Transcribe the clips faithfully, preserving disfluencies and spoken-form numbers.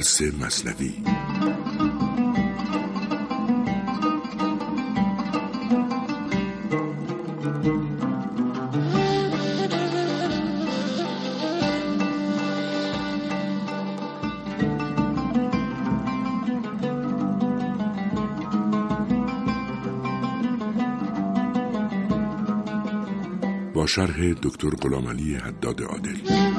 درس مثنوی. با شرح دکتر غلامعلی حداد عادل.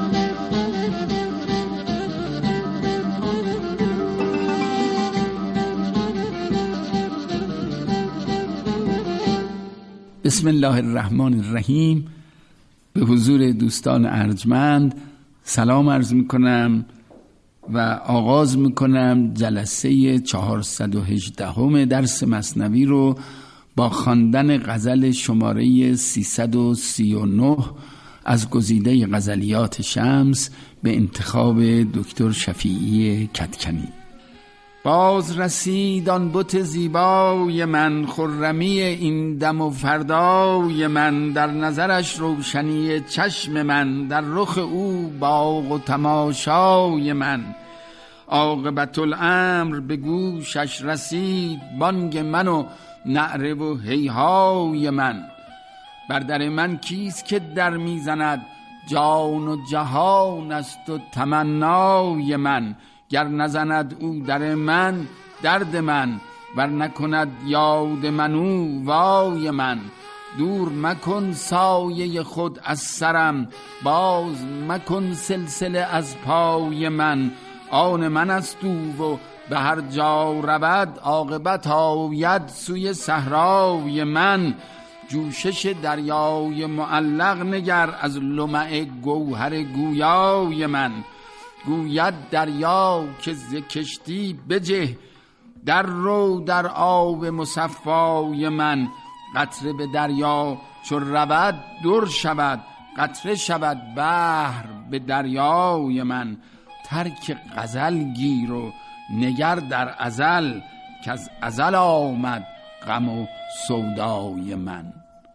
بسم الله الرحمن الرحیم. به حضور دوستان ارجمند سلام عرض میکنم و آغاز میکنم جلسه چهارصد و هجدهم درس مثنوی رو با خواندن غزل شماره سیصد و سی و نه از گزیده غزلیات شمس به انتخاب دکتر شفیعی کدکنی. باز رسید آن بت زیبای من، خرمی این دم و فردای من، در نظرش روشنی چشم من، در رخ او باغ و تماشای من. عاقبت الامر به گوشش رسید، بانگ من و نعره و هیهای من. بر در من کیست که در میزند، جان و جهان است و تمنای من. گر نزند او در من درد من، ور نکند یاد من او وای من. دور مکن سایه خود از سرم، باز مکن سلسله از پای من. آن من است او و به هر جا رود، عاقبت آید سوی صحرای من. جوشش دریای معلق نگر، از لمع گوهر گویای من. گوید دریا که ز کشتی بجه، در رو در آب مصفای من. قطره به دریا چو رود در شود، قطره شود بحر به دریای من. ترک غزل گیر و نگر در ازل، که از ازل آمد غم و سودای من.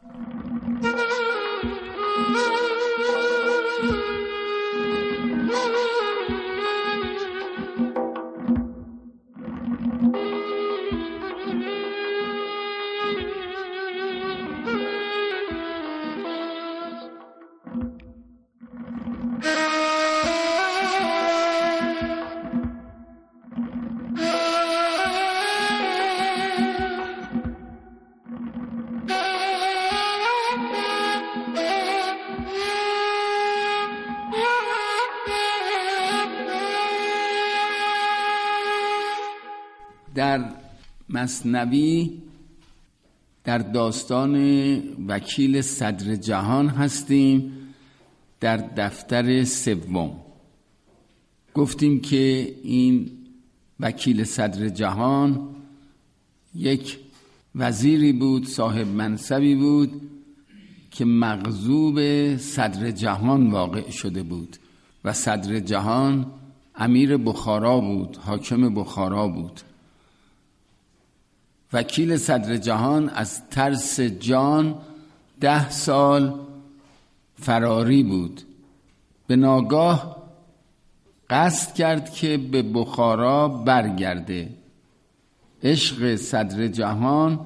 در مثنوی در داستان وکیل صدر جهان هستیم، در دفتر سوم. گفتیم که این وکیل صدر جهان یک وزیری بود، صاحب منصبی بود که مغضوب صدر جهان واقع شده بود و صدر جهان امیر بخارا بود، حاکم بخارا بود. وکیل صدر جهان از ترس جان ده سال فراری بود. به ناگاه قصد کرد که به بخارا برگرده. عشق صدر جهان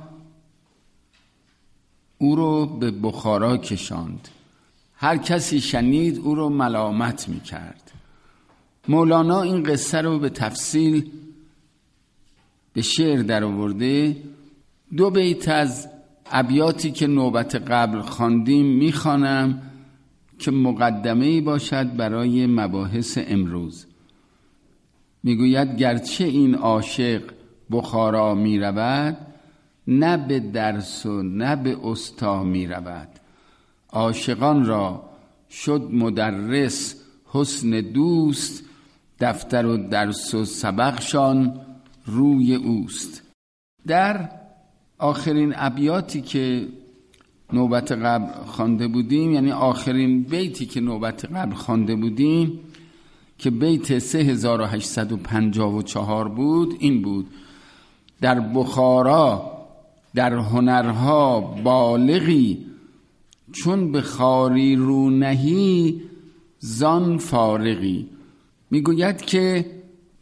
او رو به بخارا کشاند. هر کسی شنید او رو ملامت می کرد. مولانا این قصه رو به تفصیل به شعر در آورده. دو بیت از ابیاتی که نوبت قبل خواندیم میخوانم که مقدمه‌ای باشد برای مباحث امروز. میگوید گرچه این عاشق بخارا میرود، نه به درس و نه به استا میرود. عاشقان را شد مدرس حسن دوست، دفتر و درس و سبقشان روی اوست. در آخرین ابیاتی که نوبت قبل خوانده بودیم، یعنی آخرین بیتی که نوبت قبل خوانده بودیم که بیت سه هزار و هشتصد و پنجاه و چهار بود، این بود: در بخارا در هنرها بالغی، چون به خواری رو نهی زان فارغی. میگوید که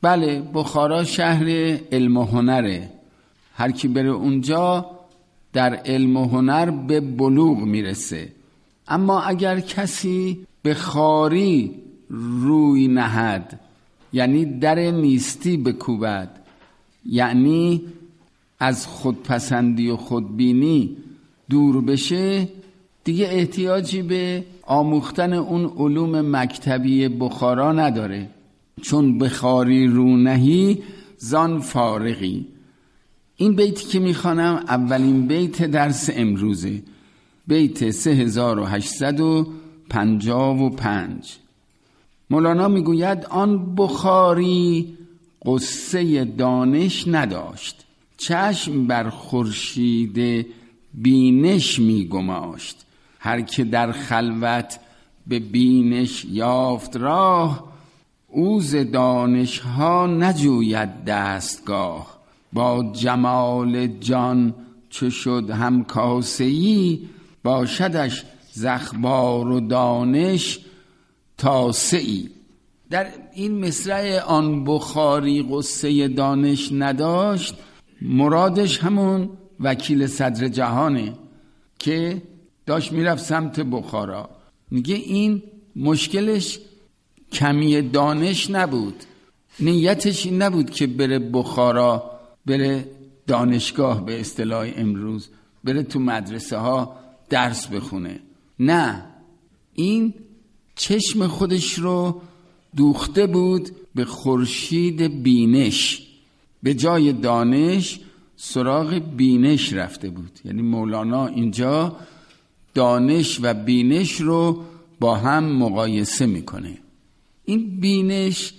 بله، بخارا شهر علم و هنره. هر کی بره اونجا در علم و هنر به بلوغ میرسه. اما اگر کسی به خواری روی نهد، یعنی در نیستی بکوبد، یعنی از خودپسندی و خودبینی دور بشه، دیگه احتیاجی به آموختن اون علوم مکتبی بخارا نداره. چون بخاری رو نهی زان فارغی. این بیتی که میخوانم اولین بیت درس امروزه، بیت سه هزار و هشتصد و پنجاه و پنج. مولانا میگوید آن بخاری قصه دانش نداشت، چشم بر خورشید بینش میگماشت. هر که در خلوت به بینش یافت راه، اوز دانش ها نجوید دستگاه. با جمال جان چو شد هم کاسه‌ای، باشدش زخبار و دانش تاسه‌ای. در این مصرع آن بخاری قصه دانش نداشت، مرادش همون وکیل صدر جهانه که داشت میرفت سمت بخارا. میگه این مشکلش کمی دانش نبود، نیتش این نبود که بره بخارا، بره دانشگاه به اصطلاح امروز، بره تو مدرسه ها درس بخونه. نه، این چشم خودش رو دوخته بود به خورشید بینش، به جای دانش سراغ بینش رفته بود. یعنی مولانا اینجا دانش و بینش رو با هم مقایسه میکنه. این بینش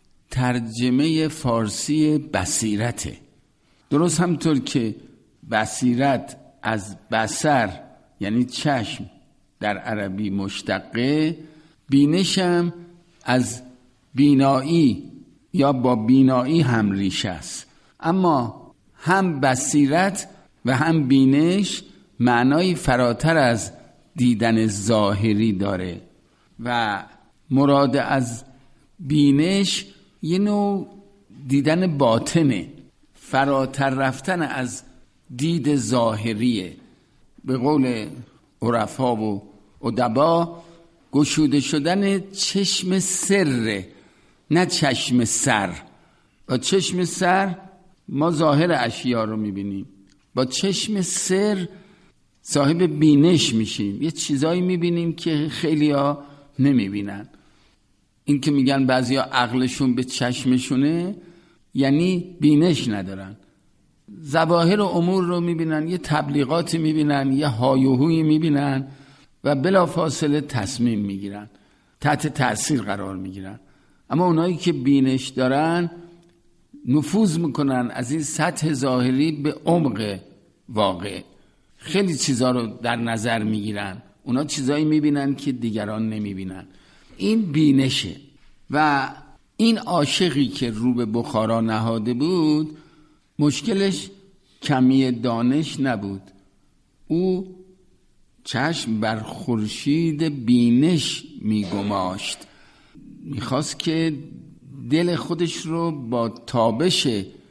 ترجمه فارسی بصیرته. درست همطور که بصیرت از بصر یعنی چشم در عربی مشتقه، بینش هم از بینایی یا با بینایی هم ریشه است. اما هم بصیرت و هم بینش معنای فراتر از دیدن ظاهری داره و مراد از بینش یه نوع دیدن باطنه، فراتر رفتن از دید ظاهریه. به قول عرفا و ادبا گشوده شدن چشم سره، نه چشم سر. با چشم سر ما ظاهر اشیا رو میبینیم، با چشم سر صاحب بینش میشیم، یه چیزایی میبینیم که خیلی ها نمیبینن. این که میگن بعضی ها عقلشون به چشمشونه یعنی بینش ندارن، ظواهر و امور رو میبینن، یه تبلیغاتی میبینن، یه هایوهویی میبینن و بلافاصله تصمیم میگیرن، تحت تأثیر قرار میگیرن. اما اونایی که بینش دارن نفوذ میکنن از این سطح ظاهری به عمق واقع، خیلی چیزا رو در نظر میگیرن، اونا چیزایی میبینن که دیگران نمیبینن. این بینشه. و این عاشقی که رو به بخارا نهاده بود مشکلش کمی دانش نبود، او چشم بر خورشید بینش میگماشت. میخواست که دل خودش رو با تابش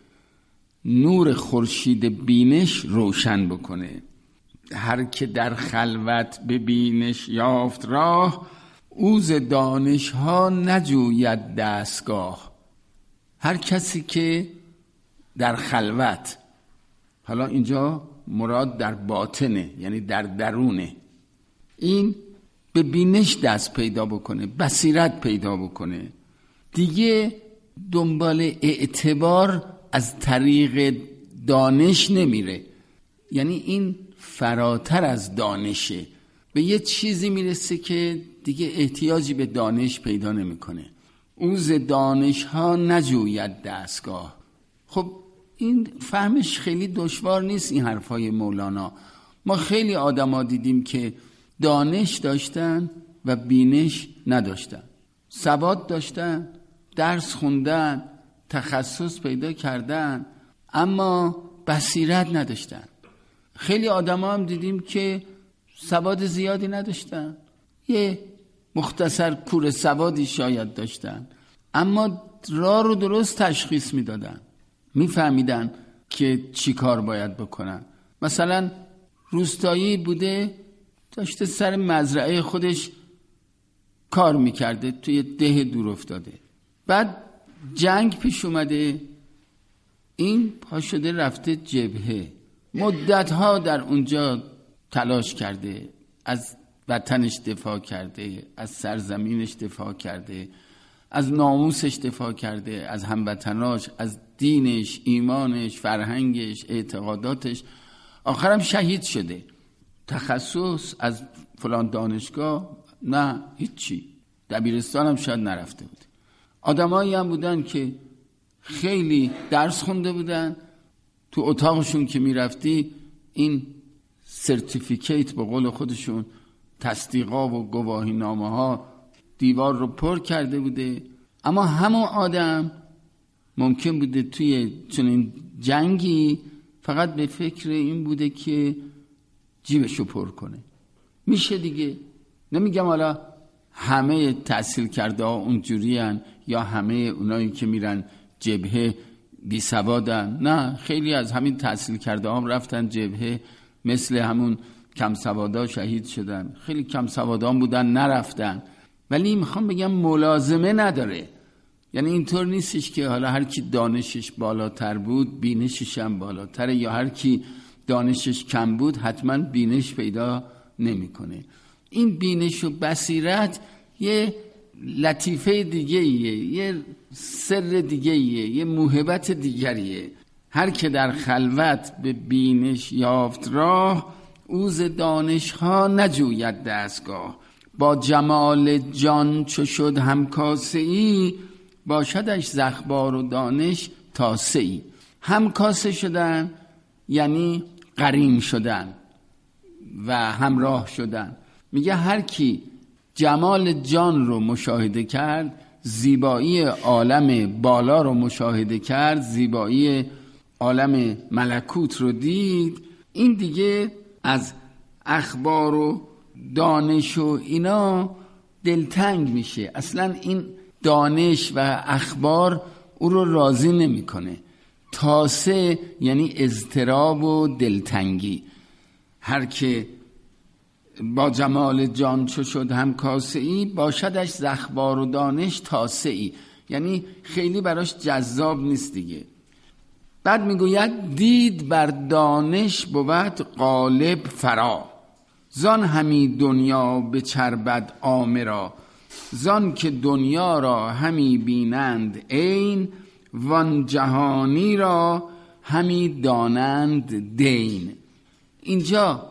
نور خورشید بینش روشن بکنه. هر که در خلوت به بینش یافت راه، اوز دانش ها نجوید دستگاه. هر کسی که در خلوت، حالا اینجا مراد در باطنه یعنی در درونه، این به بینش دست پیدا بکنه، بصیرت پیدا بکنه، دیگه دنبال اعتبار از طریق دانش نمیره. یعنی این فراتر از دانشه، به یه چیزی میرسه که دیگه احتیاجی به دانش پیدا نمیکنه. اوز دانش ها نجوید دستگاه. خب این فهمش خیلی دشوار نیست این حرفای مولانا. ما خیلی آدم ها دیدیم که دانش داشتن و بینش نداشتن، سواد داشتن، درس خوندن، تخصص پیدا کردن، اما بصیرت نداشتن. خیلی آدم ها هم دیدیم که سواد زیادی نداشتن، یه مختصر کور سوادی شاید داشتن، اما راه رو درست تشخیص میدادن، میفهمیدن که چی کار باید بکنن. مثلا روستایی بوده، داشته سر مزرعه خودش کار میکرده توی ده دور افتاده، بعد جنگ پیش اومده، این پا شده رفته جبهه، مدتها در اونجا تلاش کرده، از وطنش دفاع کرده، از سرزمینش دفاع کرده، از ناموسش دفاع کرده، از هموطناش، از دینش، ایمانش، فرهنگش، اعتقاداتش. آخرم شهید شده. تخصص از فلان دانشگاه نه، هیچی. دبیرستان هم شاید نرفته بود. آدمایی هم بودن که خیلی درس خونده بودن، تو اتاقشون که میرفتی این سرتیفیکیت به قول خودشون، تصدیقا و گواهی نامه ها دیوار رو پر کرده بوده. اما همون آدم ممکن بوده توی چنین جنگی فقط به فکر این بوده که جیبشو پر کنه. میشه دیگه. نمیگم حالا همه تحصیل کرده ها اونجوری هن یا همه اونایی که میرن جبهه بی سوادن. نه، خیلی از همین تحصیل کرده هم رفتن جبهه، مثل همون کم سوادا شهید شدن. خیلی کم سوادان بودن نرفتن. ولی میخوام بگم ملازمه نداره. یعنی اینطور نیستش که حالا هر کی دانشش بالاتر بود بینشش هم بالاتره، یا هر کی دانشش کم بود حتما بینش پیدا نمیکنه. این بینش و بصیرت یه لطیفه دیگه ایه، یه سر دیگه ایه، یه موهبت دیگریه. هر که در خلوت به بینش یافت راه، اوز دانش ها نجوید دستگاه. با جمال جان چو شد همکاسه ای، باشدش زخبار و دانش تاسه ای. همکاسه شدن یعنی قرین شدن و همراه شدن. میگه هر کی جمال جان رو مشاهده کرد، زیبایی عالم بالا رو مشاهده کرد، زیبایی عالم ملکوت رو دید، این دیگه از اخبار و دانش و اینا دلتنگ میشه. اصلا این دانش و اخبار او رو راضی نمیکنه. تاسه یعنی اضطراب و دلتنگی. هر که با جمال جان چو شد همکاسه ای، باشدش زخبار و دانش تاسه ای. یعنی خیلی براش جذاب نیست دیگه. بعد میگوید دید بر دانش بود غالب فرا، زان همی دنیا به چربد آمرا. زان که دنیا را همی بینند عین، وان جهانی را همی دانند دین. اینجا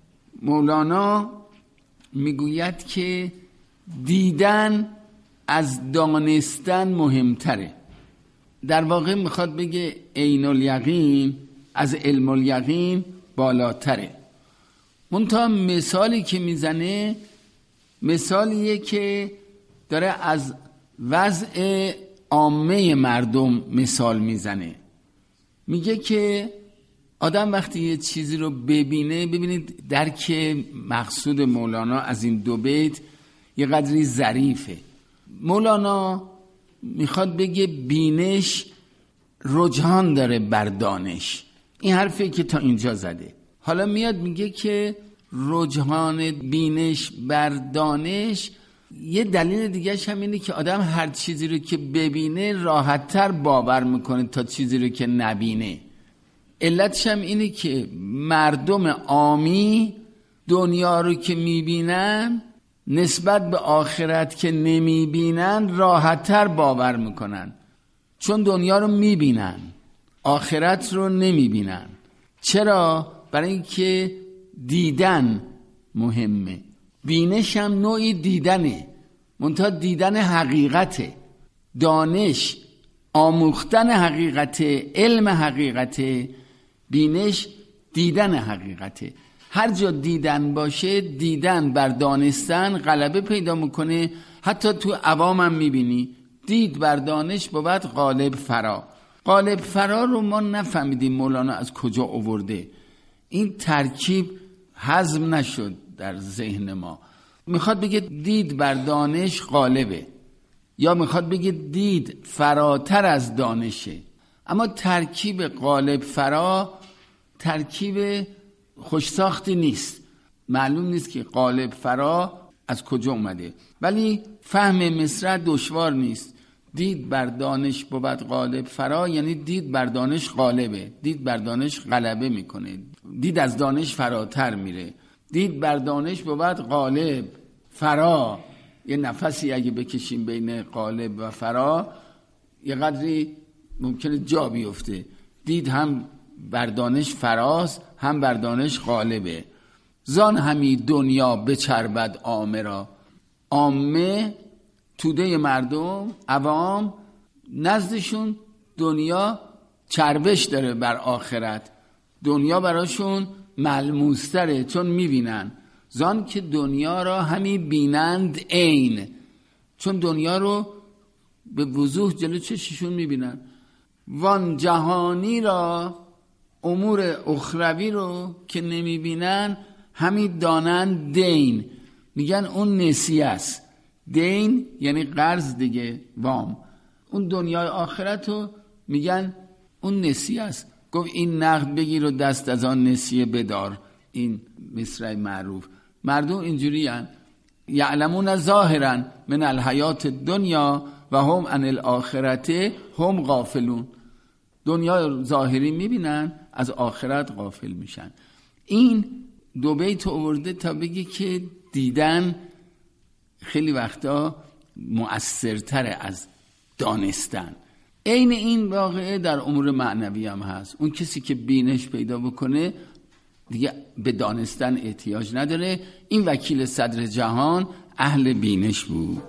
مولانا میگوید که دیدن از دانستن مهمتره. در واقع میخواد بگه عین الیقین از علم الیقین بالاتره. منتها مثالی که میزنه مثالیه که داره از وضع عامه مردم مثال میزنه. میگه که آدم وقتی یه چیزی رو ببینه، ببینید درک مقصود مولانا از این دو بیت یه قدری ظریفه. مولانا میخواد بگه بینش رجحان داره بر دانش. این حرفی که تا اینجا زده. حالا میاد میگه که رجحان بینش بر دانش یه دلیل دیگهش هم اینه که آدم هر چیزی رو که ببینه راحت‌تر باور میکنه تا چیزی رو که نبینه. علتش هم اینه که مردم عامی دنیا رو که میبینن نسبت به آخرت که نمیبینن راحت‌تر باور میکنن، چون دنیا رو میبینن، آخرت رو نمیبینن. چرا؟ برای اینکه دیدن مهمه. بینش هم نوعی دیدنه، منتها دیدن حقیقته. دانش آموختن حقیقته، علم حقیقته. بینش دیدن حقیقته. هر جا دیدن باشه، دیدن بر دانستن غلبه پیدا میکنه. حتی تو عوام هم میبینی دید بر دانش بود غالب فرا. غالب فرا رو ما نفهمیدیم مولانا از کجا آورده. این ترکیب هضم نشد در ذهن ما. میخواد بگه دید بر دانش غالبه. یا میخواد بگه دید فراتر از دانشه. اما ترکیب غالب فرا ترکیب خوشساختی نیست، معلوم نیست که غالب فرا از کجا اومده، ولی فهم مصرع دشوار نیست. دید بر دانش بود غالب فرا، یعنی دید بر دانش غالبه، دید بر دانش غلبه میکنه، دید از دانش فراتر میره. دید بر دانش بود غالب فرا، یه نفسی اگه بکشیم بین غالب و فرا یه قدری ممکنه جا بیفته. دید هم بر دانش فراست هم بر دانش غالبه. زان همی دنیا بچربد عامه را. عامه توده مردم، عوام، نزدشون دنیا چربش داره بر آخرت، دنیا براشون ملموستره چون میبینن. زان که دنیا را همی بینند عین، چون دنیا رو به وضوح جلو چششون میبینن. وان جهانی را، امور اخروی رو که نمیبینن همی دانند دین، میگن اون نسیه است. دین یعنی قرض دیگه، وام. اون دنیای آخرت رو میگن اون نسیه است. گفت این نقد بگیر و دست از آن نسیه بدار. این مصرع معروف. مردم اینجوری هن. یعلمون ظاهرا من الحیات دنیا و هم عن الاخرت هم غافلون. دنیا ظاهری میبینن، از آخرت غافل میشن. این دو بیت آورده تا بگی که دیدن خیلی وقتا مؤثرتره از دانستن. عین این واقعه در امور معنوی هم هست. اون کسی که بینش پیدا بکنه دیگه به دانستن احتیاج نداره. این وکیل صدر جهان اهل بینش بود.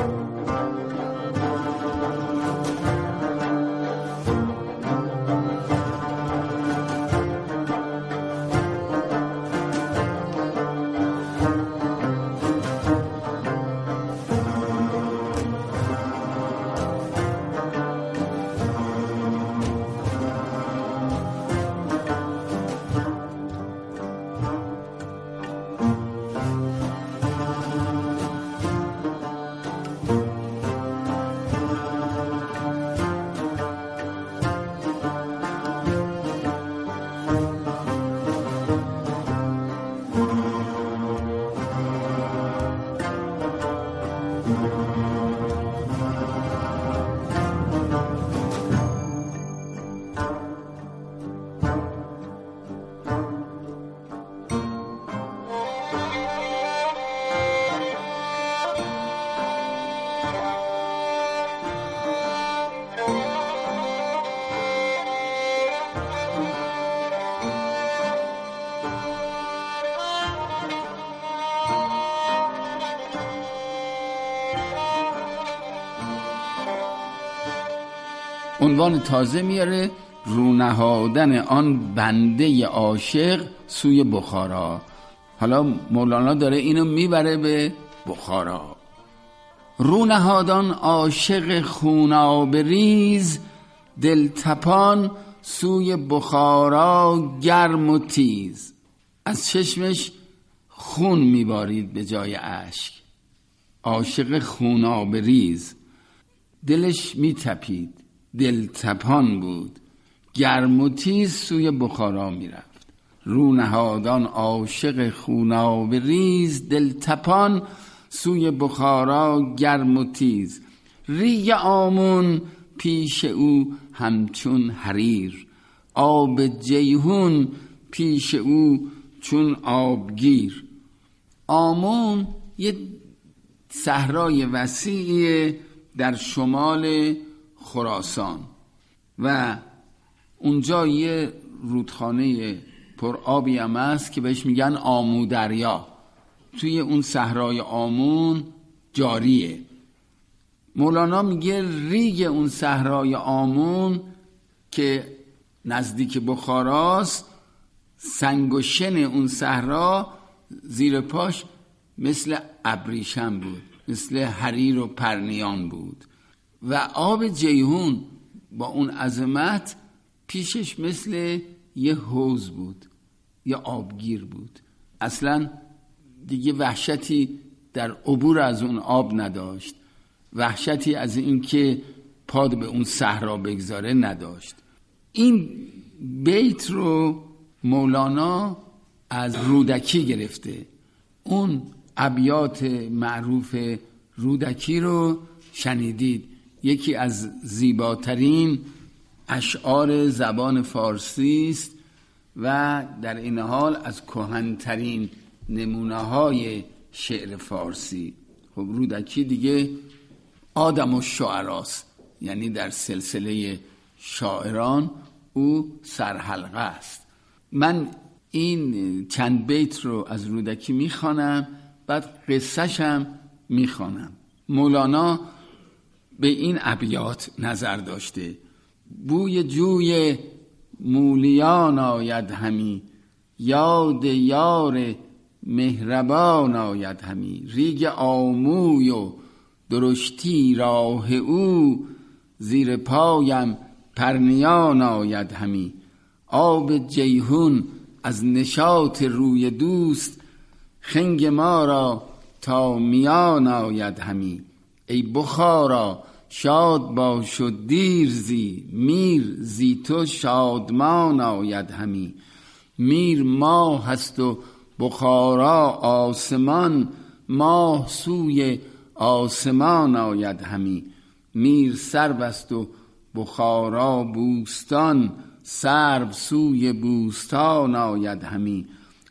عنوان تازه میاره، رونهادن آن بنده عاشق سوی بخارا. حالا مولانا داره اینو میبره به بخارا. رونهادان عاشق خونابریز، دلتپان سوی بخارا گرم و تیز. از چشمش خون میبارید به جای اشک. عاشق خونابریز، دلش میتپید، دلتپان بود، گرم و تیز سوی بخارا میرفت. رونهادان عاشق خونابریز، دلتپان سوی بخارا گرم و تیز. ریگ آمون پیش او همچون حریر، آب جیهون پیش او چون آبگیر. آمون یه صحرای وسیعی در شمال خراسان و اونجا یه رودخانه پر آبی هم هست که بهش میگن آمو دریا. توی اون صحرای آمون جاریه. مولانا میگه ریگ اون صحرای آمون که نزدیک بخاراست، سنگ و شن اون صحرا زیر پاش مثل ابریشم بود، مثل حریر و پرنیان بود. و آب جیهون با اون عظمت پیشش مثل یه حوض بود، یه آبگیر بود. اصلا دیگه وحشتی در عبور از اون آب نداشت وحشتی از این که پاد به اون صحرا بگذاره نداشت. این بیت رو مولانا از رودکی گرفته. اون ابیات معروف رودکی رو شنیدید، یکی از زیباترین اشعار زبان فارسی است و در این حال از کهن‌ترین نمونه‌های شعر فارسی. خب رودکی دیگه آدم و شعراست، یعنی در سلسله شاعران او سرحلقه است. من این چند بیت رو از رودکی میخوانم، بعد قصه‌شم میخوانم. مولانا به این ابیات نظر داشته: بوی جوی مولیان آید همی، یاد یار مهربان آید همی. ریگ آموی و درشتی راه او، زیر پایم پرنیان آید همی. آب جیهون از نشاط روی دوست، خنگ ما را تا میان آید همی. ای بخارا شاد باش و دیر زی، میر زی تو شادمان آید همی. میر ماه هست و بخارا آسمان، ماه سوی آسمان آید همی. میر سرو است و بخارا بوستان، سرو سوی بوستان آید همی.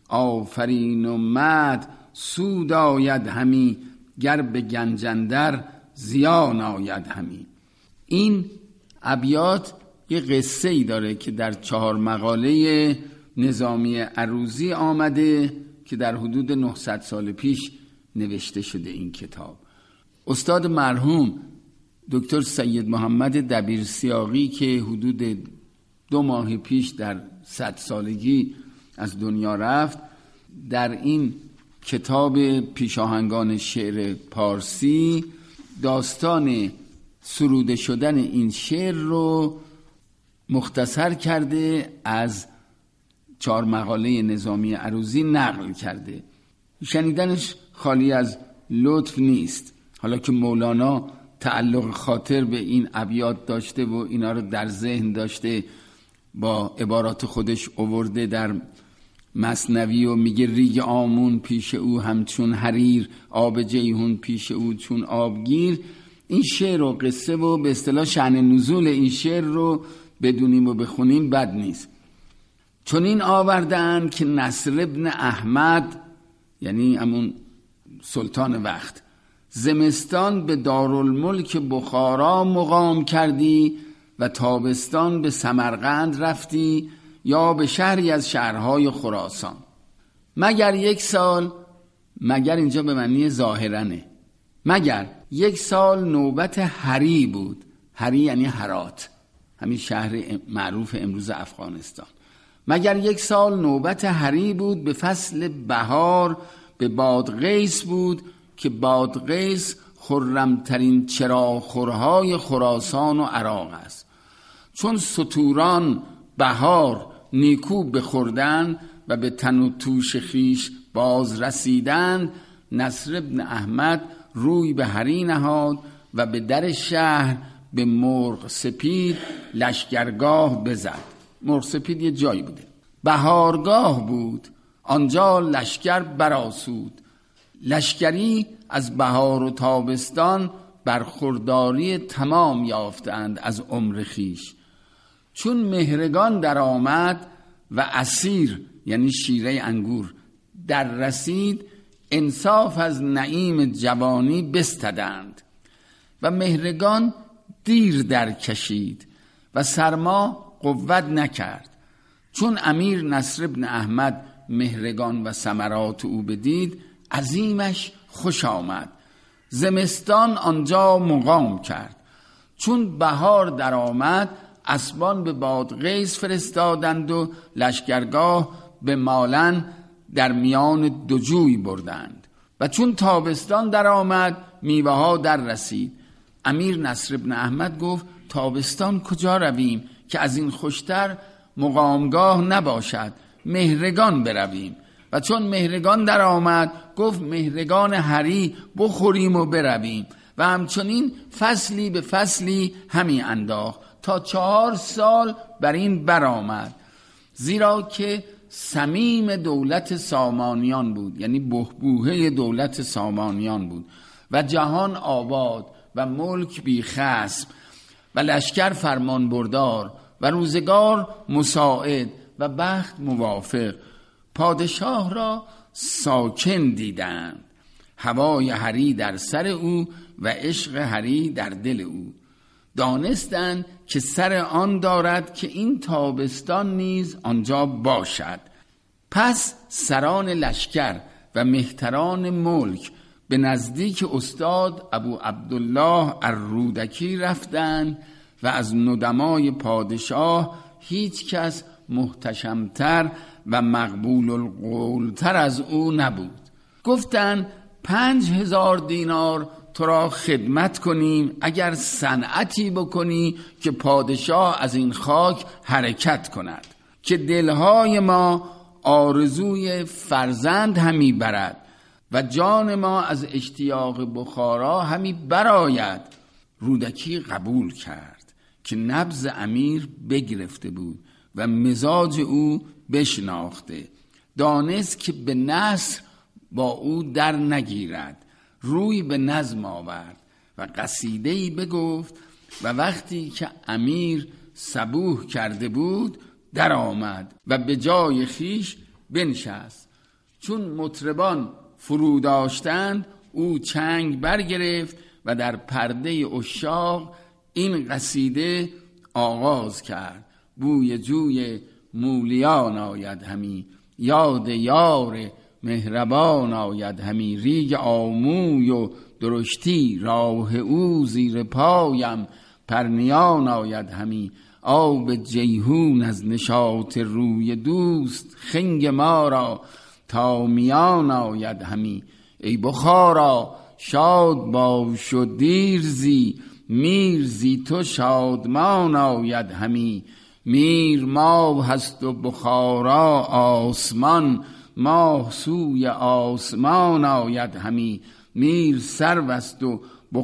آفرین و مد سود آید همی، گر به گنج اندر زیان آید همی. این ابیات یه قصه ای داره که در چهار مقاله نظامی عروضی آمده که در حدود نهصد سال پیش نوشته شده. این کتاب استاد مرحوم دکتر سید محمد دبیرسیاقی که حدود دو ماه پیش در صد سالگی از دنیا رفت، در این کتاب پیشاهنگان شعر پارسی داستان سروده شدن این شعر رو مختصر کرده، از چهار مقاله نظامی عروضی نقل کرده. شنیدنش خالی از لطف نیست. حالا که مولانا تعلق خاطر به این ابیات داشته و اینا رو در ذهن داشته، با عبارات خودش آورده در مثنوی و میگه ریگ آمون پیش او همچون حریر، آب جیهون پیش او چون آبگیر. این شعر و قصه و به اصطلاح شأن نزول این شعر رو بدونیم و بخونیم بد نیست. چون این آوردن که نصر ابن احمد، یعنی همون سلطان وقت، زمستان به دارالملک بخارا مقام کردی و تابستان به سمرقند رفتی یا به شهری از شهرهای خراسان. مگر یک سال، مگر اینجا به معنی ظاهرنه، مگر یک سال نوبت هری بود. هری یعنی هرات، همین شهر معروف امروز افغانستان. مگر یک سال نوبت هری بود، به فصل بهار به بادغیس بود، که بادغیس خرمترین چراخورهای خراسان و عراق است. چون ستوران بهار نیکو بخوردن و به تن و توش خیش باز رسیدن، نصر ابن احمد روی به هری نهاد و به در شهر به مرغ سپید لشگرگاه بزد. مرغ سپید یه جایی بوده، بهارگاه بود، آنجا لشگر برآسود. لشگری از بهار و تابستان برخورداری تمام یافتند از عمر خیش. چون مهرگان در آمد و عصیر یعنی شیره انگور در رسید، انصاف از نعیم جوانی بستدند و مهرگان دیر در کشید و سرما قوت نکرد. چون امیر نصر ابن احمد مهرگان و ثمرات او بدید، عظیمش خوش آمد، زمستان آنجا مقام کرد. چون بهار در آمد، اسبان به بادغیس فرستادند و لشگرگاه به مالن در میان دو جوی بردند. و چون تابستان در آمد، میوه ها در رسید. امیر نصر ابن احمد گفت تابستان کجا رویم که از این خوشتر مقامگاه نباشد، مهرگان برویم. و چون مهرگان در آمد، گفت مهرگان هری بخوریم و برویم. و همچنین فصلی به فصلی همی انداخت تا چهار سال بر این برآمد، زیرا که صمیم دولت سامانیان بود، یعنی بحبوحه دولت سامانیان بود و جهان آباد و ملک بی خصم و لشکر فرمان بردار و روزگار مساعد و بخت موافق. پادشاه را ساکن دیدند، هوای هری در سر او و عشق هری در دل او. دانستند که سر آن دارد که این تابستان نیز آنجا باشد. پس سران لشکر و مهتران ملک به نزدیک استاد ابو عبدالله الرودکی رفتند و از ندمای پادشاه هیچ کس محتشمتر و مقبول القولتر از او نبود. گفتند پنج هزار دینار تو را خدمت کنیم اگر صنعتی بکنی که پادشاه از این خاک حرکت کند، که دلهای ما آرزوی فرزند همی برد و جان ما از اشتیاق بخارا همی براید. رودکی قبول کرد که نبض امیر بگرفته بود و مزاج او بشناخته، دانست که به نثر با او در نگیرد، روی به نظم آورد و قصیده‌ای بگفت و وقتی که امیر صبوح کرده بود در آمد و به جای خیش بنشست. چون مطربان فرو داشتند او چنگ برگرفت و در پرده عشاق این قصیده آغاز کرد: بوی جوی مولیان آید همی، یاد یار مهربان آید همی، ریگ آموی و درشتی راه او زیر پایم پرنیان آید همی، آب جیهون از نشاط روی دوست خنگ ما را تا میان آید همی. ای بخارا شاد باش و دیرزی، میرزی تو شادمان آید همی، میر ماه هست و بخارا آسمان، ماه سوی آسمان آید همی، میر سرو است و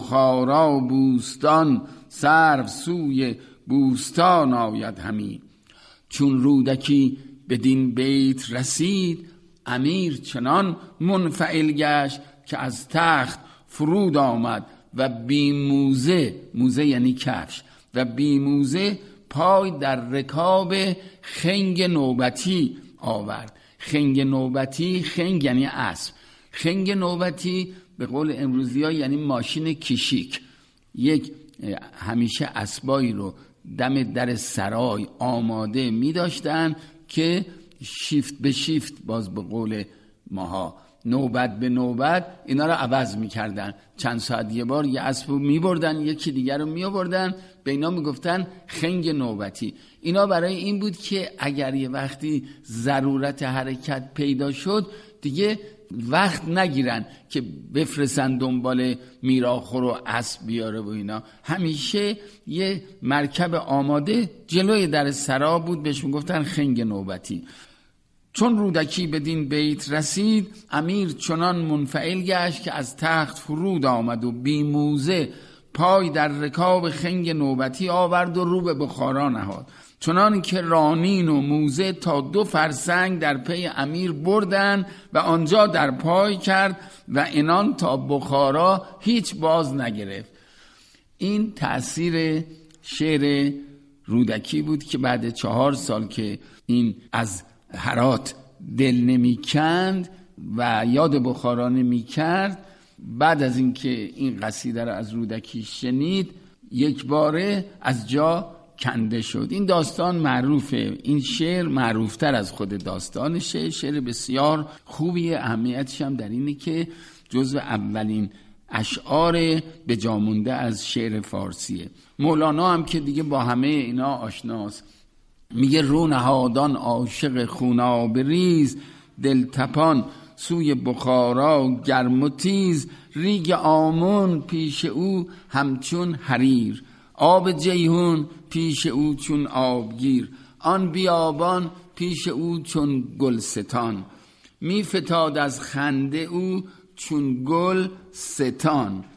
بخارا بوستان، سرو سوی بوستان آید همی. چون رودکی بدین بیت رسید امیر چنان منفعل گشت که از تخت فرود آمد و بی موزه، موزه یعنی کفش، و بی موزه پای در رکاب خنگ نوبتی آورد. خنگ نوبتی، خنگ یعنی اسب، خنگ نوبتی به قول امروزی ها یعنی ماشین کشیک. یک همیشه اسبایی رو دم در سرای آماده می داشتن که شیفت به شیفت، باز به قول ماها نوبت به نوبت اینا رو عوض می کردن. چند ساعت یه بار یه اسب رو می بردن، یکی دیگر رو می بردن، به اینا می گفتن خنگ نوبتی. اینا برای این بود که اگر یه وقتی ضرورت حرکت پیدا شد دیگه وقت نگیرن که بفرستن دنبال میراخور و اسب بیاره و اینا. همیشه یه مرکب آماده جلوی در سرا بود، بهش میگفتن خنگ نوبتی. چون رودکی بدین بیت رسید امیر چنان منفعل گشت که از تخت فرود آمد و بی موزه پای در رکاب خنگ نوبتی آورد و رو به بخارا نهاد. چنان که رانین و موزه تا دو فرسنگ در پی امیر بردن و آنجا در پای کرد و اینان تا بخارا هیچ باز نگرفت. این تأثیر شعر رودکی بود که بعد چهار سال که این از هرات دل نمی کند و یاد بخارا نمی کرد، بعد از اینکه این قصیده را از رودکی شنید یک باره از جا کنده شد. این داستان معروفه، این شعر معروفتر از خود داستانشه. شعر بسیار خوبیه، اهمیتش هم در اینه که جزو اولین اشعار به جا مونده از شعر فارسیه. مولانا هم که دیگه با همه اینا آشناست، میگه رو نهادان عاشق خوناب ریز، دل تپان سوی بخارا گرم و تیز، ریگ آمون پیش او همچون حریر، آب جیهون پیش او چون آبگیر، آن بیابان پیش او چون گلستان، می فتاد از خنده او چون گل ستان،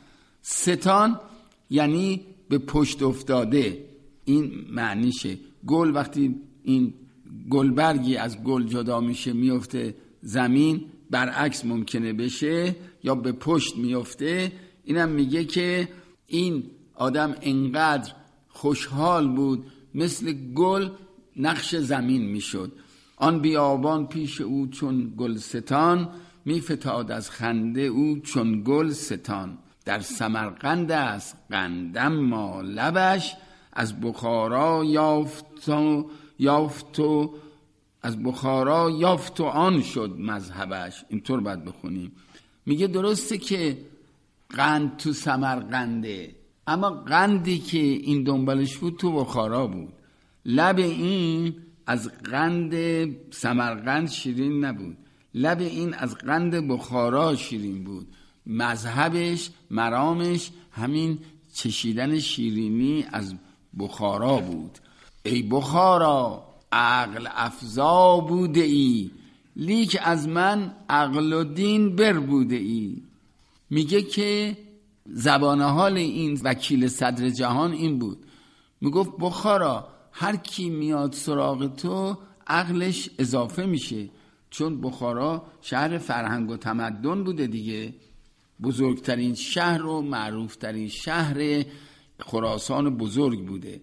ستان یعنی به پشت افتاده، این معنیشه. گل وقتی این گلبرگی از گل جدا میشه میفته زمین، برعکس ممکنه بشه یا به پشت میفته. اینم میگه که این آدم انقدر خوشحال بود مثل گل نقش زمین میشد. آن بیابان پیش او چون گلستان، میفتاد از خنده او چون گل ستان. در سمرقند است قندم ما لبش، از بخارا یافت و یافت و از بخارا یافت و آن شد مذهبش. اینطور باید بخونیم. میگه درسته که قند تو سمرقنده، اما قندی که این دنبالش بود تو بخارا بود. لب این از قند سمرقند شیرین نبود، لب این از قند بخارا شیرین بود. مذهبش، مرامش همین چشیدن شیرینی از بخارا بود. ای بخارا عقل افزا بوده ای، لیک از من عقل و دین بر بوده ای. میگه که زبان حال این وکیل صدر جهان این بود، میگفت بخارا هر کی میاد سراغ تو عقلش اضافه میشه، چون بخارا شهر فرهنگ و تمدن بوده دیگه، بزرگترین شهر و معروفترین شهر خراسان بزرگ بوده.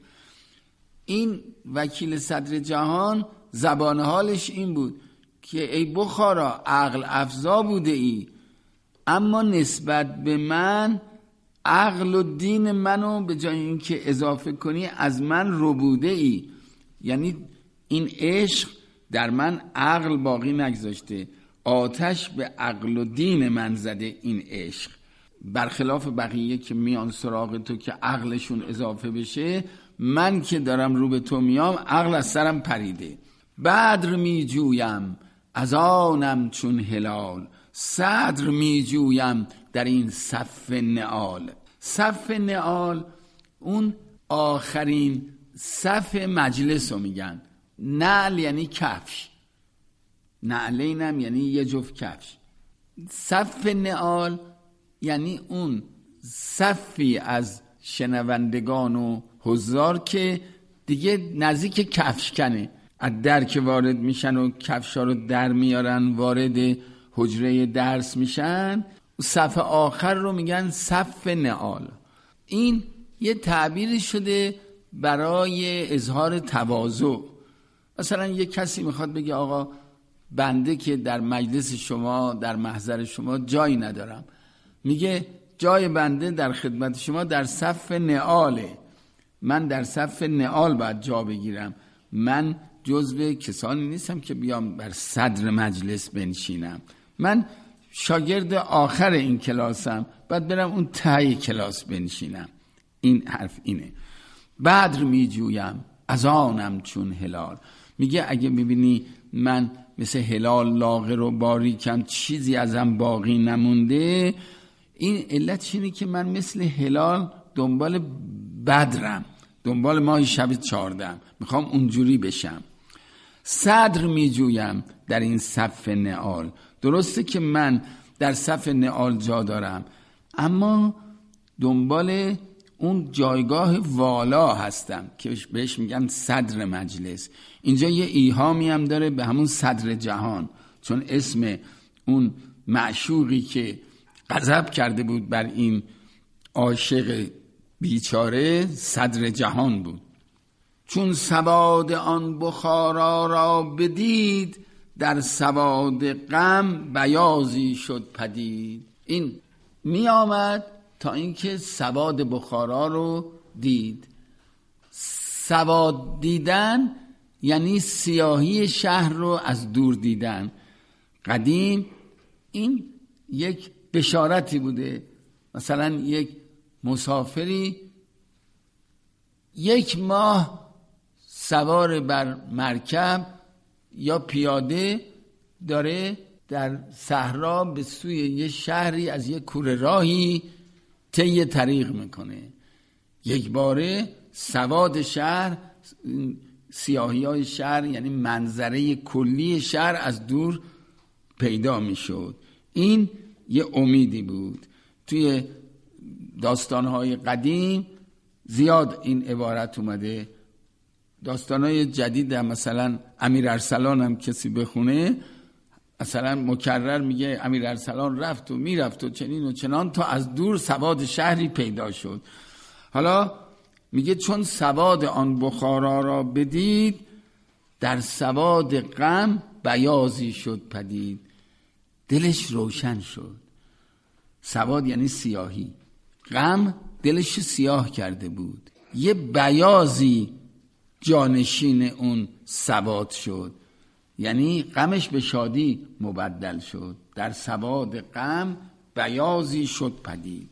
این وکیل صدر جهان زبان حالش این بود که ای بخارا عقل افزا بوده ای، اما نسبت به من عقل و دین منو به جای اینکه اضافه کنی از من ربوده ای. یعنی این عشق در من عقل باقی نگذاشته، آتش به عقل و دین من زده این عشق. برخلاف بقیه که میان سراغ تو که عقلشون اضافه بشه، من که دارم رو به تو میام عقل از سرم پریده. بدر می جویم از آنم چون هلال، صدر می جویم در این صف نعال. صف نعال اون آخرین صف مجلس رو میگن. نعل یعنی کفش، نعلینم یعنی یه جفت کفش. صف نعال یعنی اون صفی از شنوندگان و حضار که دیگه نزدیک کفش کنه، از در که وارد میشن و کفشا رو در میارن وارد حجره درس میشن، صف آخر رو میگن صف نعال. این یه تعبیر شده برای اظهار تواضع. مثلا یه کسی میخواد بگه آقا بنده که در مجلس شما در محضر شما جایی ندارم، میگه جای بنده در خدمت شما در صف نعاله، من در صف نعال باید جا بگیرم، من جزو کسانی نیستم که بیام بر صدر مجلس بنشینم، من شاگرد آخر این کلاسم، باید برم اون ته کلاس بنشینم. این حرف اینه. بدر می جویم از آنم چون هلال. میگه اگه میبینی من مثل هلال لاغر و باریکم، چیزی ازم باقی نمونده، این علت اینه که من مثل هلال دنبال بدرم، دنبال ماه شب چهاردهم، میخوام اونجوری بشم. صدر می جویم در این صف نعال. درسته که من در صف نعال جا دارم، اما دنبال اون جایگاه والا هستم که بهش میگن صدر مجلس. اینجا یه ایهامی هم داره به همون صدر جهان، چون اسم اون معشوقی که غضب کرده بود بر این عاشق بیچاره صدر جهان بود. چون سواد آن بخارا را بدید، در سواد غم بیازی شد پدید. این می آمد تا اینکه سواد بخارا رو دید. سواد دیدن یعنی سیاهی شهر رو از دور دیدن. قدیم این یک بشارتی بوده. مثلا یک مسافری یک ماه سوار بر مرکب یا پیاده داره در صحرا به سوی یه شهری از یه کوره راهی طی طریق میکنه. یک باره سواد شهر، سیاهی های شهر یعنی منظره کلی شهر از دور پیدا میشد. این یه امیدی بود. توی داستانهای قدیم زیاد این عبارت اومده. داستانهای جدید هم مثلا امیر ارسلان هم کسی بخونه مثلا مکرر میگه امیر ارسلان رفت و میرفت و چنین و چنان تا از دور سواد شهری پیدا شد. حالا میگه چون سواد آن بخارا را بدید، در سواد غم بیاضی شد پدید. دلش روشن شد. سواد یعنی سیاهی، غم دلش سیاه کرده بود، یه بیاضی جانشین اون سواد شد، یعنی غمش به شادی مبدل شد. در سواد غم بیاضی شد پدید.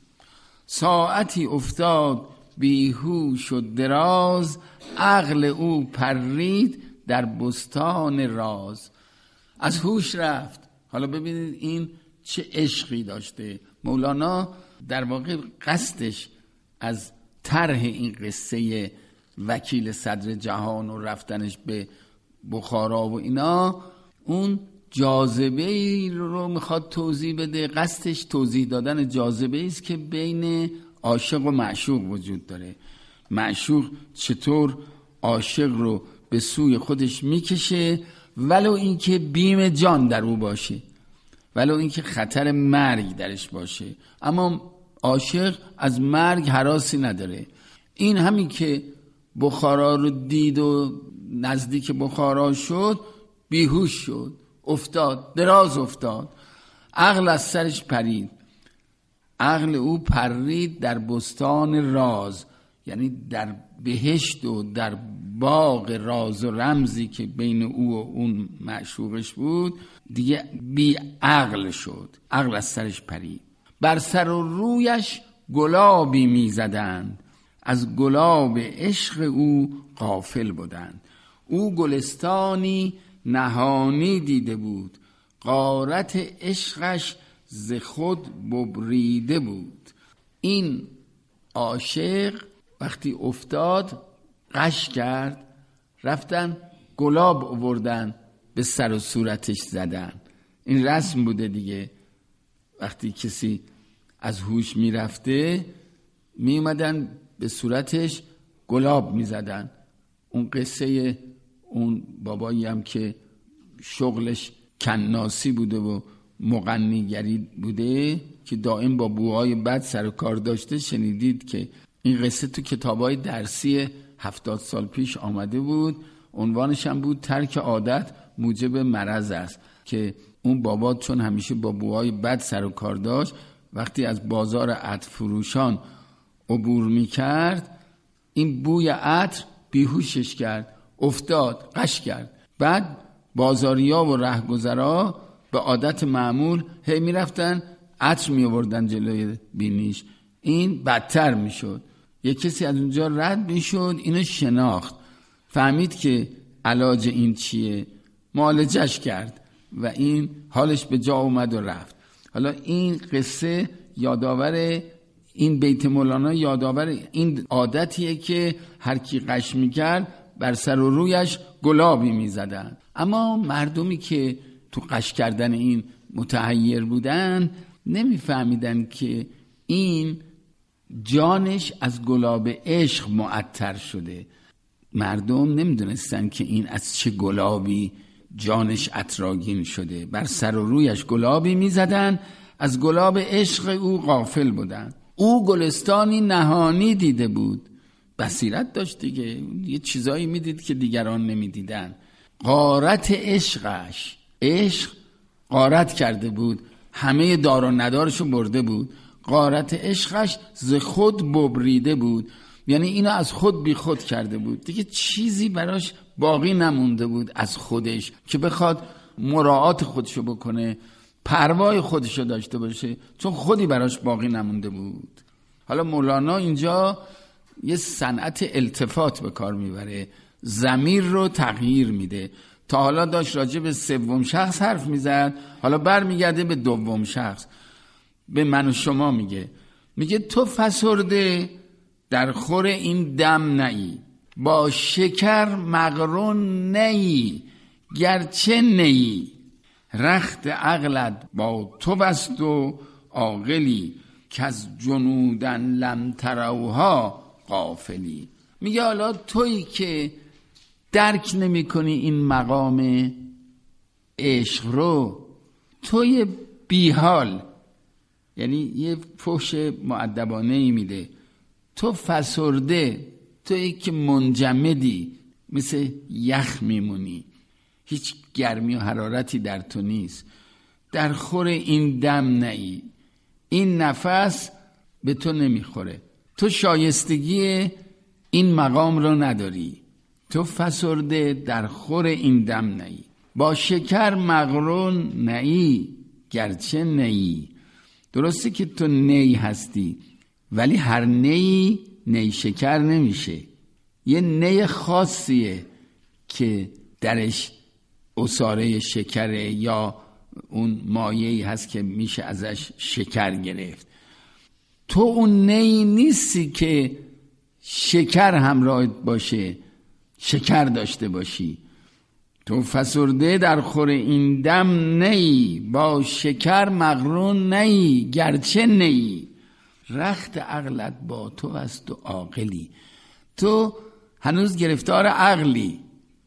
ساعتی افتاد بیهوش و دراز، عقل او پرید در بستان راز. از هوش رفت. حالا ببینید این چه عشقی داشته. مولانا در واقع قصدش از طرح این قصه وکیل صدر جهان و رفتنش به بخارا و اینا، اون جاذبه ای رو میخواد توضیح بده. قصدش توضیح دادن جاذبه ایست که بین عاشق و معشوق وجود داره. معشوق چطور عاشق رو به سوی خودش میکشه ولو اینکه بیم جان در او باشه، ولو اینکه خطر مرگ درش باشه، اما عاشق از مرگ هراسی نداره. این همین که بخارا رو دید و نزدیک بخارا شد، بیهوش شد، افتاد، دراز افتاد، عقل از سرش پرید. عقل او پرید در بستان راز، یعنی در بهشت و در باغ راز و رمزی که بین او و اون معشوقش بود، دیگه بی عقل شد، عقل از سرش پرید. بر سر و رویش گلابی می زدند، از گلاب عشق او غافل بودند. او گلستانی نهانی دیده بود، غارت عشقش ز خود ببریده بود. این عاشق وقتی افتاد غش کرد، رفتن گلاب آوردن به سر و صورتش زدن. این رسم بوده دیگه. وقتی کسی از هوش می رفته می اومدن به صورتش گلاب می زدن. اون قصه اون بابایی هم که شغلش کناسی بوده و مغنیگری بوده که دائم با بوهای بد سر و کار داشته، شنیدید که این قصه تو کتابای درسی هفتاد سال پیش آمده بود. عنوانش هم بود ترک عادت موجب مرض است، که اون بابا چون همیشه با بوهای بد سر و کار داشت، وقتی از بازار عطر فروشان عبور می کرد، این بوی عطر بیهوشش کرد، افتاد، غش کرد. بعد بازاریا و رهگذرا به عادت معمول هی می رفتن عطر می آوردن جلوی بینیش. این بدتر می شد. یک کسی از اونجا رد می شد، اینو شناخت، فهمید که علاج این چیه، معالجش کرد و این حالش به جا اومد و رفت. حالا این قصه یادآور این بیت مولانا، یادآور این عادتیه که هر کی غش میکرد بر سر و رویش گلابی میزدن. اما مردمی که تو غش کردن این متحیر بودن نمیفهمیدن که این جانش از گلاب عشق معطر شده. مردم نمیدونستن که این از چه گلابی جانش عطراگین شده. بر سر و رویش گلابی میزدن، از گلاب عشق او غافل بودن. او گلستانی نهانی دیده بود. بصیرت داشت دیگه، یه چیزایی میدید که دیگران نمیدیدن. غارت عشقش، عشق غارت کرده بود، همه دار و ندارشو برده بود. غارت عشقش ز خود ببریده بود، یعنی اینو از خود بی خود کرده بود. دیگه چیزی براش باقی نمونده بود از خودش که بخواد مراعات خودشو بکنه، پروای خودشو داشته باشه، چون خودی براش باقی نمونده بود. حالا مولانا اینجا یه صنعت التفات به کار میبره، ضمیر رو تغییر میده. تا حالا داشت راجع به سوم شخص حرف میزد، حالا بر میگرده به دوم شخص، به من و شما میگه. میگه تو فسرده در خور این دم نئی، با شکر مقرون نئی، گرچه نئی رخت عقلت با تو بست و عاقلی، که از جنودن لم تروها غافلی. میگه حالا تویی که درک نمی کنی این مقام عشق رو، توی بیحال، یعنی یه فحش مؤدبانه ای میده، تو فسرده، تویی که منجمدی، مثل یخ میمونی، هیچ گرمی و حرارتی در تو نیست، در خور این دم نئی، این نفس به تو نمیخوره، تو شایستگی این مقام رو نداری، تو فسرده در خور این دم نئی، با شکر مقرون نئی گرچه نئی. درسته که تو نی هستی، ولی هر نی نی شکر نمیشه. یه نی خاصیه که درش عصاره شکره یا اون مایه‌ای هست که میشه ازش شکر گرفت. تو اون نی نیستی که شکر همراهت باشه، شکر داشته باشی. تو فسرده در خور این دم نی، با شکر مقرون نی گرچه نی. رخت عقلت با تو است و عاقلی. تو هنوز گرفتار عقلی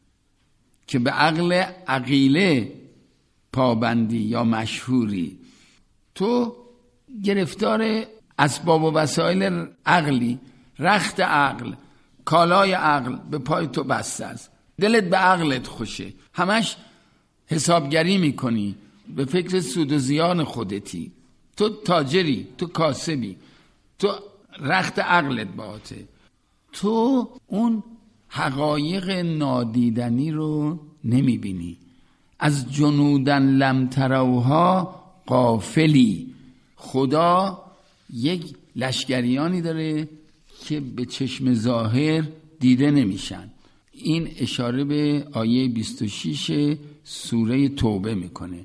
که به عقل عقیله پابندی یا مشهوری. تو گرفتار اسباب و وسایل عقلی، رخت عقل، کالای عقل به پای تو بسته است، دلت به عقلت خوشه، همش حسابگری میکنی، به فکر سود و زیان خودتی، تو تاجری، تو کاسبی، تو رخت عقلت باته، تو اون حقایق نادیدنی رو نمیبینی. از جنودن لم تروها غافلی. خدا یک لشکریانی داره که به چشم ظاهر دیده نمیشن. این اشاره به آیه بیست و شش سوره توبه میکنه.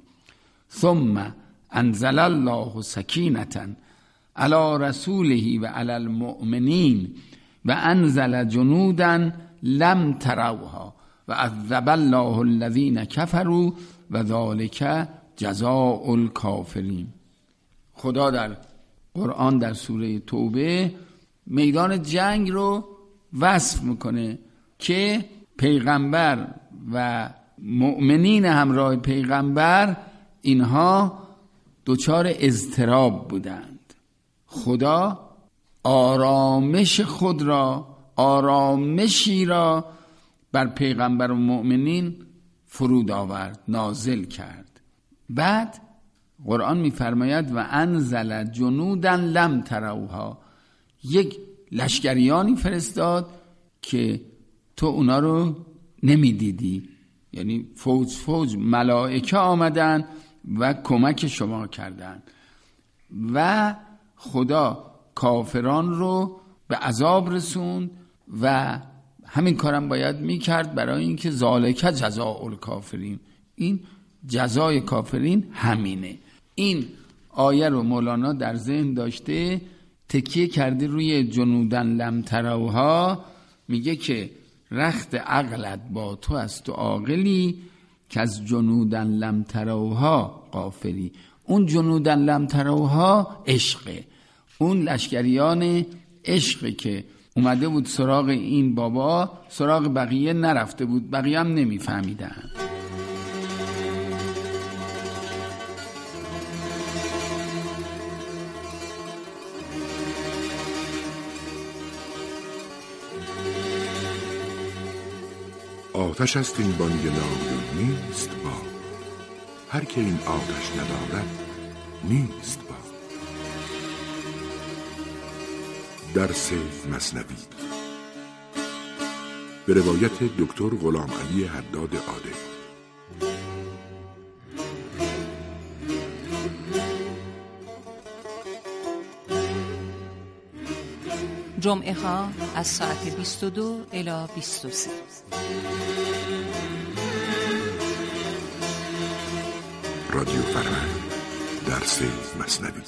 ثم انزل الله سکینة علی رسوله و علی المؤمنین و انزل جنودا لم تروها و عذب الله الذین کفروا و ذلک جزاء الکافرین. خدا در قرآن در سوره توبه میدان جنگ رو وصف میکنه که پیغمبر و مؤمنین همراه پیغمبر اینها دچار اضطراب بودند. خدا آرامش خود را، آرامشی را بر پیغمبر و مؤمنین فرود آورد، نازل کرد. بعد قرآن می‌فرماید و انزل جنودا لم تروها، یک لشکریانی فرستاد که تو اونا رو نمیدیدی، یعنی فوج فوج ملائکه آمدن و کمک شما کردند و خدا کافران رو به عذاب رسوند و همین کارم باید میکرد برای اینکه ذالک جزاء الکافرین، این جزای کافرین همینه. این آیه رو مولانا در ذهن داشته، تکیه کرده روی جنودن لم تروها، میگه که رخت عقلت با تو است و عاقلی که از جنودن لم تروها غافلی. اون جنودن لم تروها عشقه، اون لشکریان عشقه که اومده بود سراغ این بابا، سراغ بقیه نرفته بود، بقیه هم نمیفهمیدن. آتش است این بانگ نام نیست با، هر که این آتش ندارد نیست با. درس مثنوی به روایت دکتر غلام علی حداد عادل. جمعه ها از ساعت بیست و دو الی بیست و سه. رادیو فرهنگ درس مثنوی.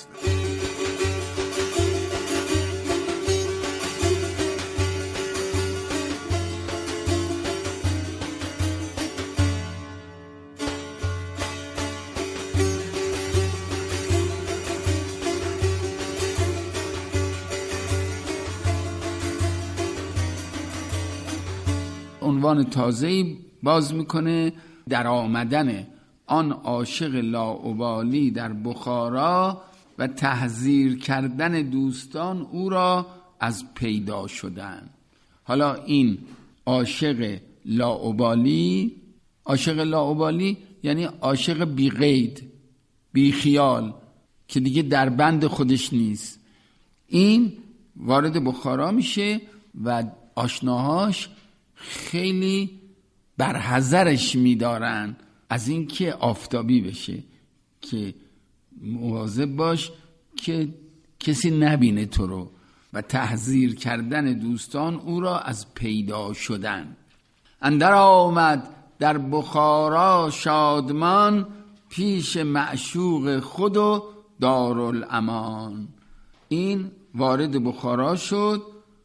عنوان تازه‌ای باز میکنه، در آمدن آن عاشق لاابالی در بخارا و تحذیر کردن دوستان او را از پیدا شدن. حالا این عاشق لاابالی، عاشق لاابالی یعنی عاشق بی قید، بی خیال، که دیگه در بند خودش نیست. این وارد بخارا میشه و آشناهاش خیلی برحذرش میدارن از این که آفتابی بشه، که مواظب باش که کسی نبینه تو رو، و تحذیر کردن دوستان او را از پیدا شدن. اندر آمد در بخارا شادمان، پیش معشوق خود و دارالامان. این وارد بخارا شد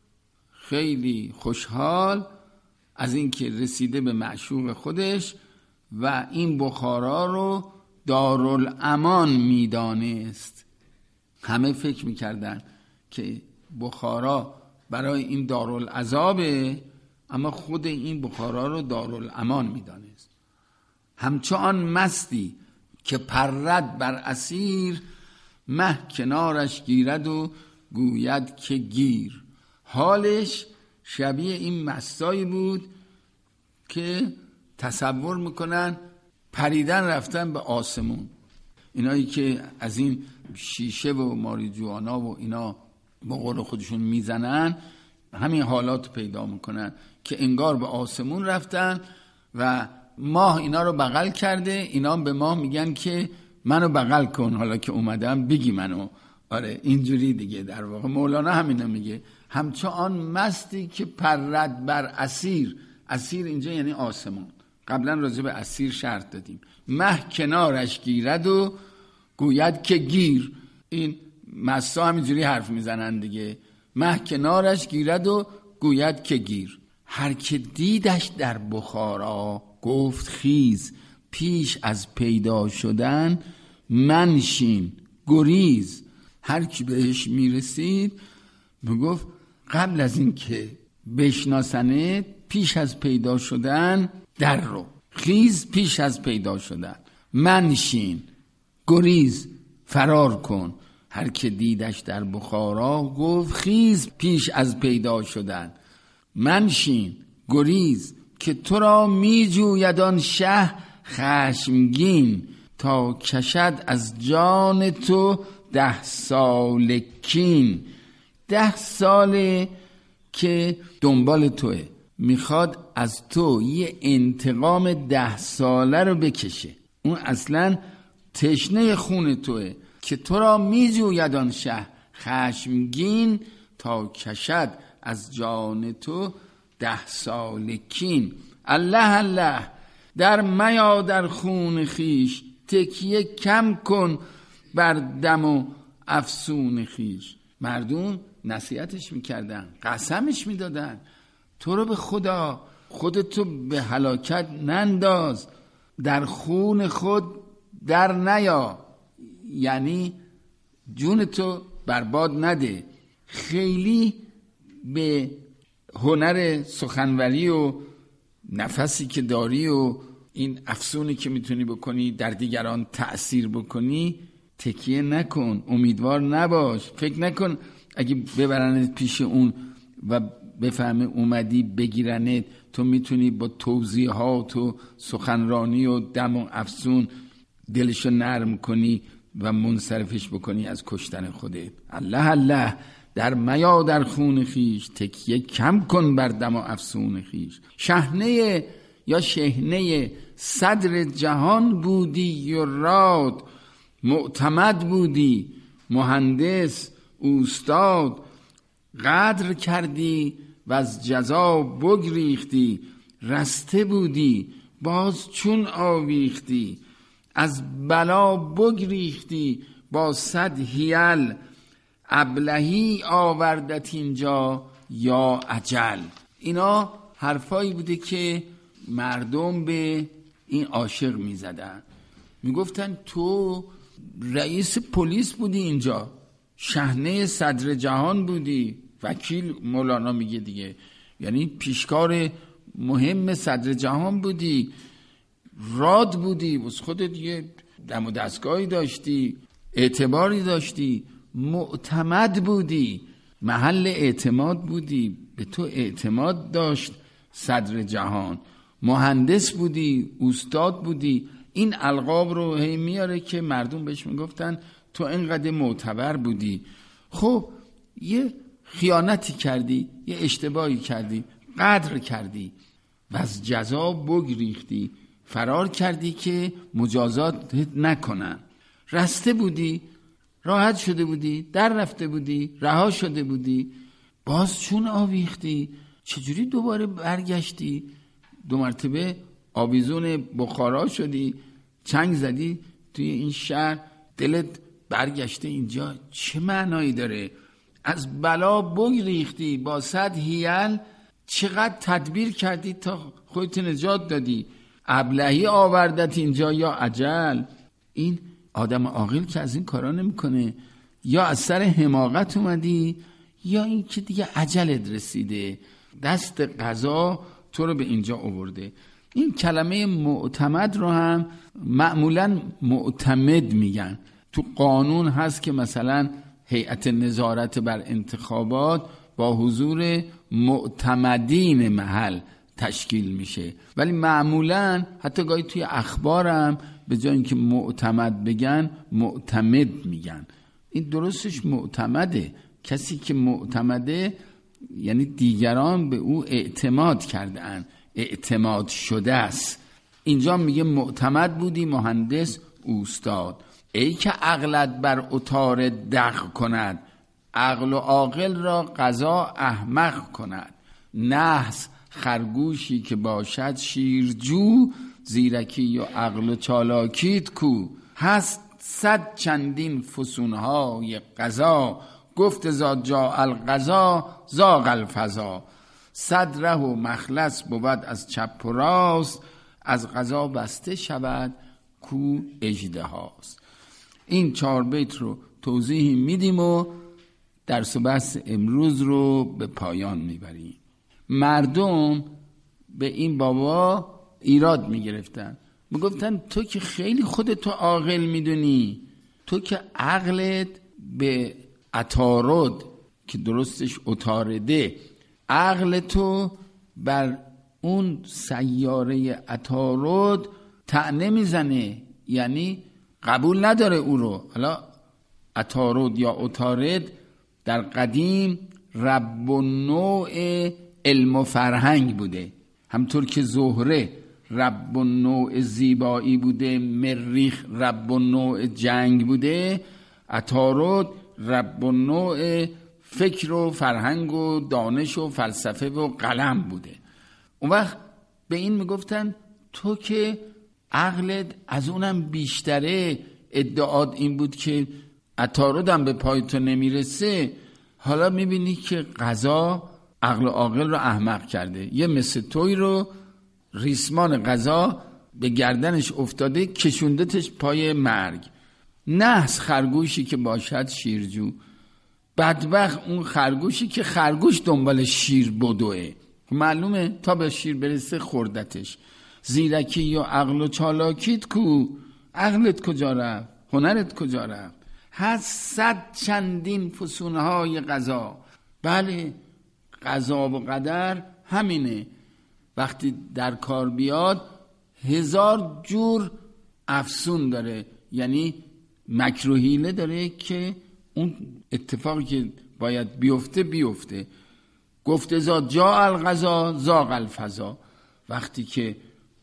خیلی خوشحال از اینکه رسیده به معشوق خودش و این بخارا رو دارالامان میدانست. همه فکر میکردن که بخارا برای این دارالعذابه، اما خود این بخارا رو دارالامان میدانست. همچون مستی که پرد بر اسیر، مه کنارش گیرد و گوید که گیر. حالش شبیه این مستایی بود که تصور میکنن پریدن رفتن به آسمون. اینایی که از این شیشه و ماریجوانا و اینا با قول خودشون میزنن، همین حالات پیدا میکنن که انگار به آسمون رفتن و ماه اینا رو بغل کرده، اینا به ماه میگن که منو بغل کن حالا که اومدم بگی منو. آره اینجوری دیگه در واقع مولانا همینو میگه. همچون آن مستی که پرد بر اسیر، اسیر اینجا یعنی آسمون، قبلا راجع به اسیر شرط دادیم. مه کنارش گیرد و گوید که گیر. این مستا همینجوری حرف میزنن دیگه. مه کنارش گیرد و گوید که گیر. هر که دیدش در بخارا گفت خیز، پیش از پیدا شدن منشین گریز. هر کی بهش میرسید میگفت قبل از این که بشناسنه پیش از پیدا شدن در رو، خیز پیش از پیدا شدن، منشین گریز فرار کن. هر که دیدش در بخارا گفت خیز پیش از پیدا شدن، منشین گریز که تو را می جوید آن شه خشمگین، تا کشد از جان تو ده سال کین. ده ساله که دنبال توه، میخواد از تو یه انتقام ده ساله رو بکشه. اون اصلا تشنه خون توه که تو را می جوید آن شه خشمگین، تا کشد از جان تو ده سال کین. الله الله در میا در خون خیش، تکیه کم کن بر دم و افسون خیش. مردم نصیحتش میکردن، قسمش میدادن تو رو به خدا خودتو به هلاکت ننداز، در خون خود در نیا، یعنی جونتو برباد نده. خیلی به هنر سخنوری و نفسی که داری و این افسونی که میتونی بکنی در دیگران تأثیر بکنی تکیه نکن، امیدوار نباش. فکر نکن اگه ببرنت پیش اون و بفهمه اومدی بگیرنت تو میتونی با توضیحات و سخنرانی و دم و افسون دلشو نرم کنی و منصرفش بکنی از کشتن خودت. الله الله در میا در خون خیش، تکیه کم کن بر دم و افسون خیش. شحنه یا شحنه صدر جهان بودی و راد، معتمد بودی مهندس اوستاد، قدر کردی و از جزا بگریختی، رسته بودی باز چون آویختی، از بلا بگریختی با صد حیل، ابلهی آوردت اینجا یا اجل. اینا حرفایی بوده که مردم به این عاشق می زدن، می گفتن تو رئیس پلیس بودی اینجا، شحنه صدر جهان بودی. وکیل مولانا میگه دیگه، یعنی پیشکار مهم صدر جهان بودی، راد بودی، واسه خودت یه دم و دستگاهی داشتی، اعتباری داشتی، معتمد بودی، محل اعتماد بودی، به تو اعتماد داشت صدر جهان، مهندس بودی، استاد بودی. این القاب رو هی میاره که مردم بهش میگفتن تو اینقدر معتبر بودی. خب یه خیانتی کردی، یه اشتباهی کردی، قدر کردی و از جزا بگریختی، فرار کردی که مجازات نکنن. رسته بودی، راحت شده بودی، در رفته بودی، رها شده بودی، باز چون آویختی؟ چجوری دوباره برگشتی؟ دو مرتبه آویزون بخارا شدی، چنگ زدی توی این شهر، دلت برگشته اینجا. چه معنایی داره؟ از بلا بگریختی با صد حیل، چقدر تدبیر کردی تا خودت نجات دادی. ابلهی آوردت اینجا یا عجل. این آدم عاقل که از این کارا نمیکنه. یا از سر حماقت اومدی یا این که دیگه عجلت رسیده، دست قضا تو رو به اینجا آورده. این کلمه معتمد رو هم معمولا معتمد میگن. تو قانون هست که مثلا هیئت نظارت بر انتخابات با حضور معتمدین محل تشکیل میشه، ولی معمولا حتی گاهی توی اخبارم به جای اینکه معتمد بگن معتمد میگن. این درستش معتمده. کسی که معتمده یعنی دیگران به او اعتماد کردن، اعتماد شده است. اینجا میگه معتمد بودی، مهندس، استاد. ای که عقلت بر اتار دق کند، عقل و عاقل را قضا احمق کند. نحس خرگوشی که باشد شیرجو، زیرکی و عقل و چالاکیت کو. هست صد چندین فسونهای قضا، گفت زاد جا القضا زاغ الفضا. صد ره و مخلص بود از چپ و راست، از قضا بسته شود کو اژدهاست. این چهار بیت رو توضیح میدیم و درس و بحث امروز رو به پایان میبریم. مردم به این بابا ایراد میگرفتن، میگفتن تو که خیلی خودتو عاقل میدونی، تو که عقلت به عطارد که درستش عطارده، عقل تو بر اون سیاره عطارد طعنه میزنه، یعنی قبول نداره او رو. حالا عطارد یا عطارد در قدیم رب النوع علم و فرهنگ بوده، همطور که زهره رب النوع زیبایی بوده، مریخ رب النوع جنگ بوده، عطارد رب النوع فکر و فرهنگ و دانش و فلسفه و قلم بوده. اون وقت به این میگفتن تو که عقلت از اونم بیشتره، ادعاد این بود که عطارد هم به پای تو نمیرسه، حالا میبینی که قضا عقل و عاقل رو احمق کرده. یه مثل توی رو ریسمان قضا به گردنش افتاده، کشوندتش پای مرگ. نحس خرگوشی که باشد شیرجو، بدبخت اون خرگوشی که خرگوش دنبال شیر بدوه، معلومه تا به شیر برسه خوردتش. زیرکی و عقل و چالاکیت کو، عقلت کجا رفت؟ هنرت کجا رفت؟ هست صد چندین فسونهای قضا. بله، قضا و قدر همینه. وقتی در کار بیاد هزار جور افسون داره، یعنی مکر و حیله داره که اون اتفاقی که باید بیفته بیفته. گفت زاد جا القضا زاغ الفضا. وقتی که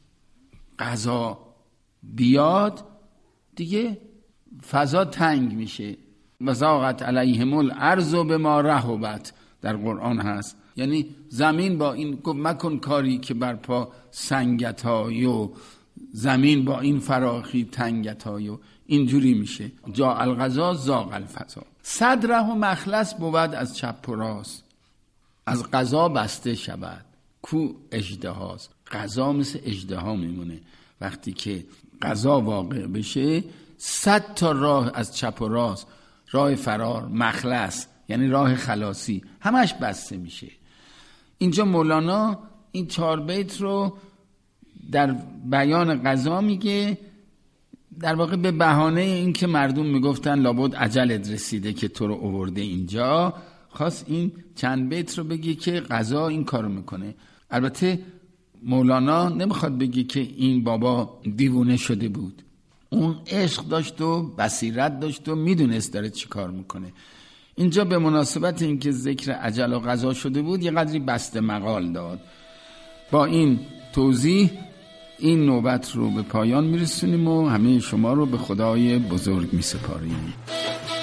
قضا بیاد دیگه فضا تنگ میشه. و زاغت علیهم الارض بما رحبت در قرآن هست، یعنی زمین با این گفت مکن کاری که برپا سنگت های و زمین با این فراخی تنگت های و اینجوری میشه. جا القضا زاغ الفضا. صد ره و مخلص بود از چپ و راست، از قضا بسته شود کو اژدهاست. قضا مثل اژدها میمونه. وقتی که قضا واقع بشه صد تا راه از چپ و راست، راه فرار، مخلص یعنی راه خلاصی، همش بسته میشه. اینجا مولانا این چهار بیت رو در بیان قضا میگه، در واقع به بهانه این که مردم میگفتن لابد اجلت رسیده که تو رو آورده اینجا، خواست این چند بیت رو بگه که قضا این کارو میکنه. البته مولانا نمیخواد بگه که این بابا دیوونه شده بود، اون عشق داشت و بصیرت داشت و میدونست داره چی کار میکنه. اینجا به مناسبت اینکه ذکر اجل و قضا شده بود یه قدری بسته مقال داد. با این توضیح این نوبت رو به پایان میرسونیم و همه شما رو به خدای بزرگ میسپاریم.